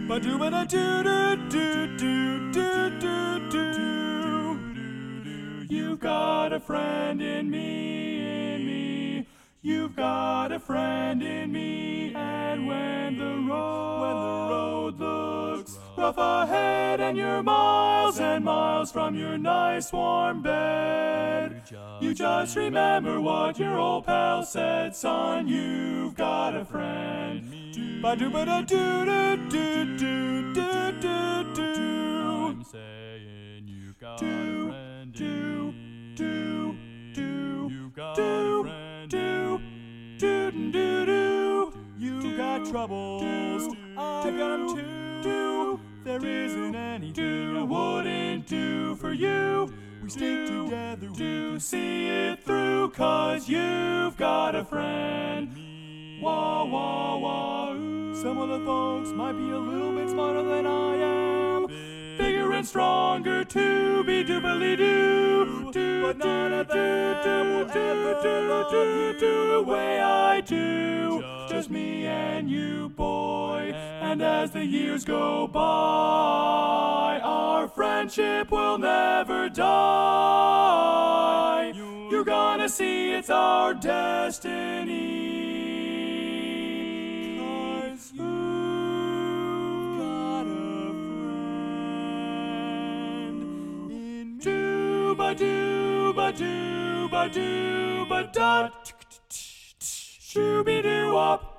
Ba do ba da do do do do do do do. You've got a friend in me, You've got a friend in me, and when the road looks rough ahead, and you're miles and miles from your nice warm bed, you just remember what your old pal said, son. You've got a friend. Ba do ba da do do do do do do do. I'm saying you've got a friend in me. You've got a friend in me. You got troubles, I've got 'em too. There isn't anything I wouldn't do for you. We stick together, we can see it through, 'cause you've got a friend. Wah, wah, wah, ooh. Some of the folks might be a little bit smarter than I am, bigger and stronger to be doobly-doo, but none of them will ever do the way I do. Just me and you, boy, and as the years go by, our friendship will never die. You're gonna see it's our destiny. Ba do ba do ba do ba da, shooby doo wop.